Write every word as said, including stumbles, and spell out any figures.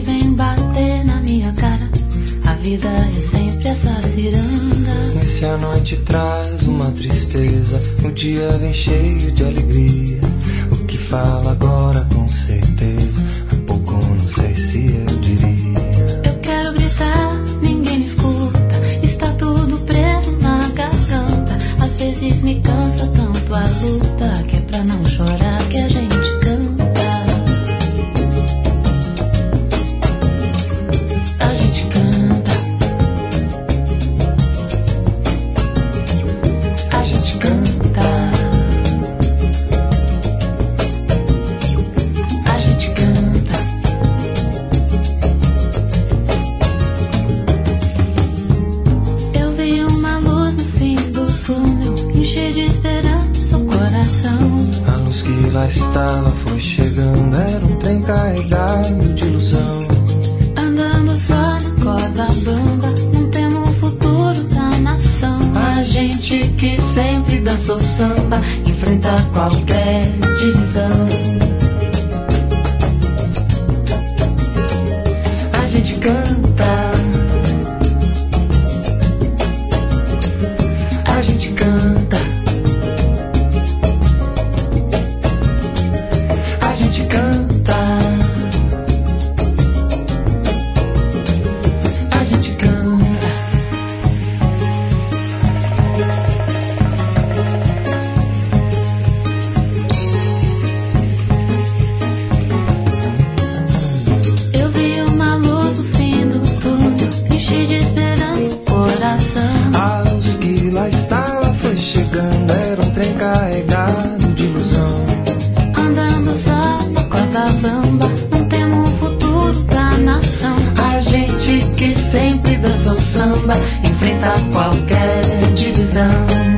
vem bater na minha cara. A vida é sempre essa ciranda. E se a noite traz uma tristeza, o dia vem cheio de alegria. O que fala agora com certeza, há pouco não sei se eu diria. Eu quero gritar, ninguém me escuta, está tudo preso na garganta. Às vezes me cansa tanto a luta, que é pra não chorar que a gente canta. A gente canta. A gente canta. A gente canta. Eu vi uma luz no fim do túnel, enchi de esperança o coração. A luz que lá estava foi chegando, era um trem carregado de ilusão. Andando só na corda bamba, não temos o futuro da nação. A gente que sempre dançou samba, enfrenta qualquer divisão. A gente canta. A gente canta. A gente canta. A gente canta. Eu vi uma luz no fim do túnel, enchi de esperança o coração. A luz que lá estava foi chegando, era um trem carregado de ilusão. Andando só na corda bamba, não temos o futuro da nação. A gente que sempre dançou samba, enfrenta qualquer divisão.